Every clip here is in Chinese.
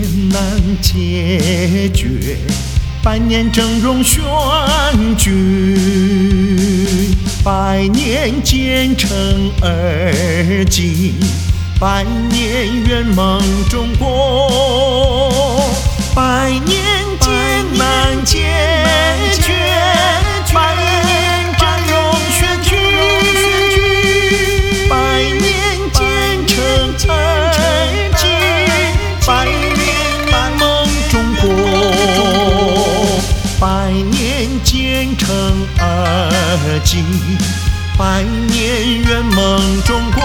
难解决，百年峥嵘选君，百年建成而今，百年圆梦中国，百年艰难解决，百年峥嵘选君，百年建成而今，百年圆梦中国，百年建成而今，百年圆梦中国。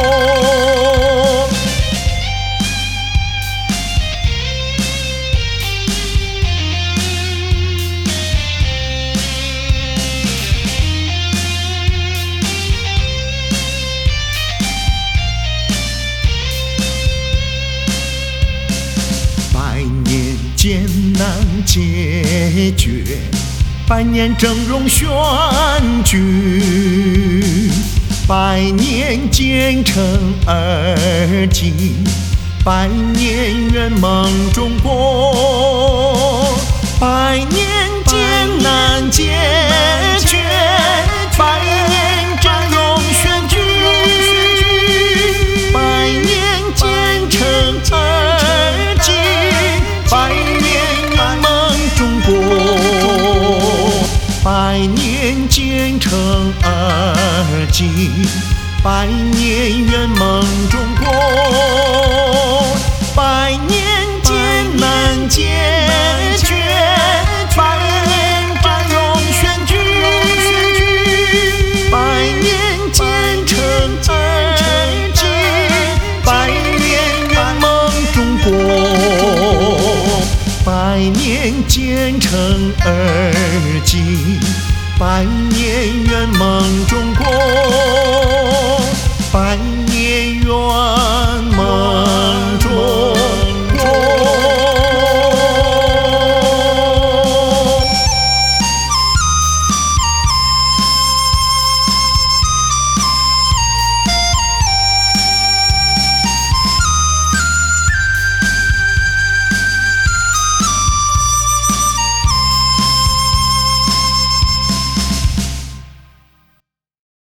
百年艰难解决，百年峥嵘选君，百年建成而今，百年圆梦中国，百年艰难解决，百年峥嵘选君，百年建成而今，百年圆梦中国，百年建成而今，百年圆梦中国，百年艰难解决，百年峥嵘选君，百年建成而今，百年圆梦中国，百年建成而今，百年圆梦中国。